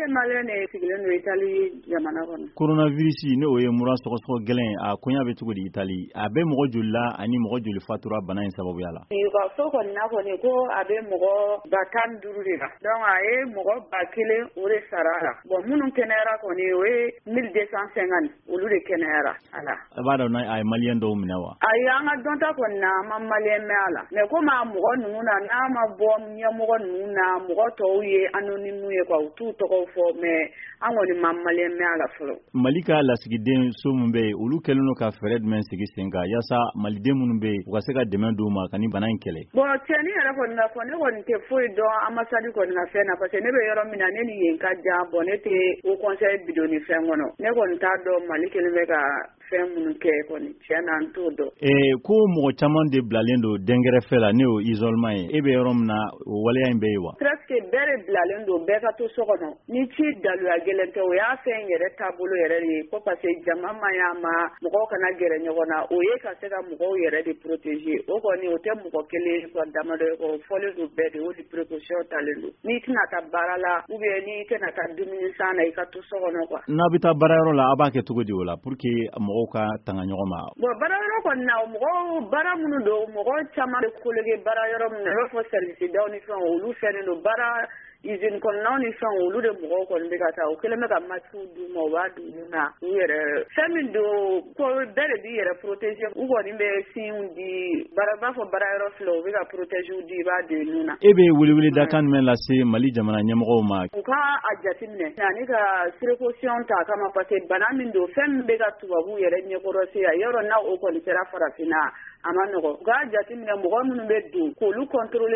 malien ne sigilen don Italie jamana kɔnɔ. Coronavirus ne o ye mura sɔgɔsɔgɔ gɛlɛn a konya bɛ cogo di Italie a bɛ mɔgɔ joli la ani mɔgɔ joli fatura bana in sababuya la. Ka so kɔni na kɔni ko a bɛ mɔgɔ 15,000 de la. Donc a ye mɔgɔ 1000 o de sara la. Bon minnu kɛnɛyara kɔni o ye 1250 olu de kɛnɛyara ala. A b'a dɔn a ye malien dɔw minɛ wa? Ayi an ka dɔnta kɔni na an ma malien mɛn a la. Mais comme a mɔgɔ ninnu na n'a ma bɔ ɲɛmɔgɔ ninnu na mɔgɔ tɔw ye anonyme ye quoi u t'u tɔgɔ fɔ mais an kɔni ma malien mɛn a la fɔlɔ. Mali ka lasigiden so mun bɛ yen olu kɛlen don ka fɛɛrɛ jumɛn sigi sen kan yaasa maliden minnu bɛ yen u ka se ka dɛmɛ d'u ma ka ni bana in kɛlɛ. Bon tiɲɛni yɛrɛ kɔni na fɔ ne kɔni tɛ foyi dɔn ambassade kɔni ka fɛn na parce que ne bɛ yɔrɔ min na ne ni yen ka jan bon ne tɛ au conseil bidon ni fɛn kɔnɔ ne kɔni t'a dɔn Mali kelen bɛ ka fɛn minnu kɛ kɔni tiɲɛ na n t'o dɔn. Ko mɔgɔ caman de bilalen don dɛnkɛrɛfɛ la ne y'o isolement ye e bɛ yɔrɔ min na o waleya in bɛ yen wa? Presque bɛɛ de bilalen don bɛɛ ka to so kɔnɔ ni ci daluya gɛlɛn tɛ o y'a fɛn yɛrɛ taabolo yɛrɛ de ye ko parce que jama man y'a ma mɔgɔw kana gɛrɛ ɲɔgɔn na o ye ka se ka mɔgɔw yɛrɛ de protéger o kɔni o tɛ mɔgɔ kelen ka damadɔ ye o fɔlen don bɛɛ de o de précaution talen don n'i tɛna taa baara la ou bien n'i tɛna taa dumuni san na i ka to so kɔnɔ quoi. N'a bɛ taa baarayɔrɔ la a b'a kɛ cogo di o la pour que mɔgɔw ka tanga ɲɔgɔn ma? Bon baarayɔrɔ kɔni na mɔgɔw baara minnu don mɔgɔ caman bɛ colloquer baarayɔrɔ min na i b'a fɔ service daw ni fɛnw olu fɛnnen don baara usine kɔnɔnaw ni fɛnw olu de mɔgɔw kɔni bɛ ka taa o kelen bɛ ka masques d'u ma u b'a d'u na u yɛrɛ fɛn min don ko bɛɛ de b'i yɛrɛ protéger u kɔni bɛ signe di baara b'a fɔ baarayɔrɔ filɛ u bɛ ka protéger di i b'a don i nun na. E bɛ weleweleda kan jumɛn lase Mali jamana ɲɛmɔgɔw ma? U ka a jateminɛ ani ka précaution ta kama parce que bana min don fɛn min bɛ ka tubabu yɛrɛ ɲɛkɔrɔsi a yɔrɔ n'a o kɔni kɛra farafinna a ma nɔgɔ u k'a jateminɛ mɔgɔ minnu bɛ don k'olu contrôler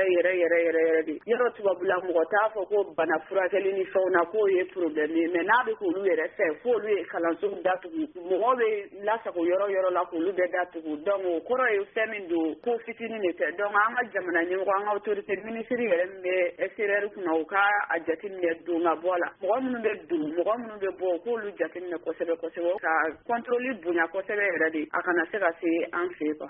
yɛrɛ de yɔrɔ tubabula mɔgɔ t'a fɔ ko bana furakɛli ni fɛnw na k'o ye problème ye mais n'a bɛ k'olu yɛrɛ fɛ f'olu ye kalanso datugu mɔgɔw bɛ lasago yɔrɔ la k'olu bɛɛ datugu donc o kɔrɔ ye fɛn min don ko fitinin de tɛ donc an ka jamana ɲɛmɔgɔ an ka autorité ministre yɛrɛ min bɛ extérieur kunna u ka a jateminɛ don ka bɔ la mɔgɔ minnu bɛ don mɔgɔ minnu bɛ bɔ u k'olu jateminɛ kosɛbɛ ka contrôle bonya kosɛbɛ yɛrɛ de a kana se ka se an fɛ quoi.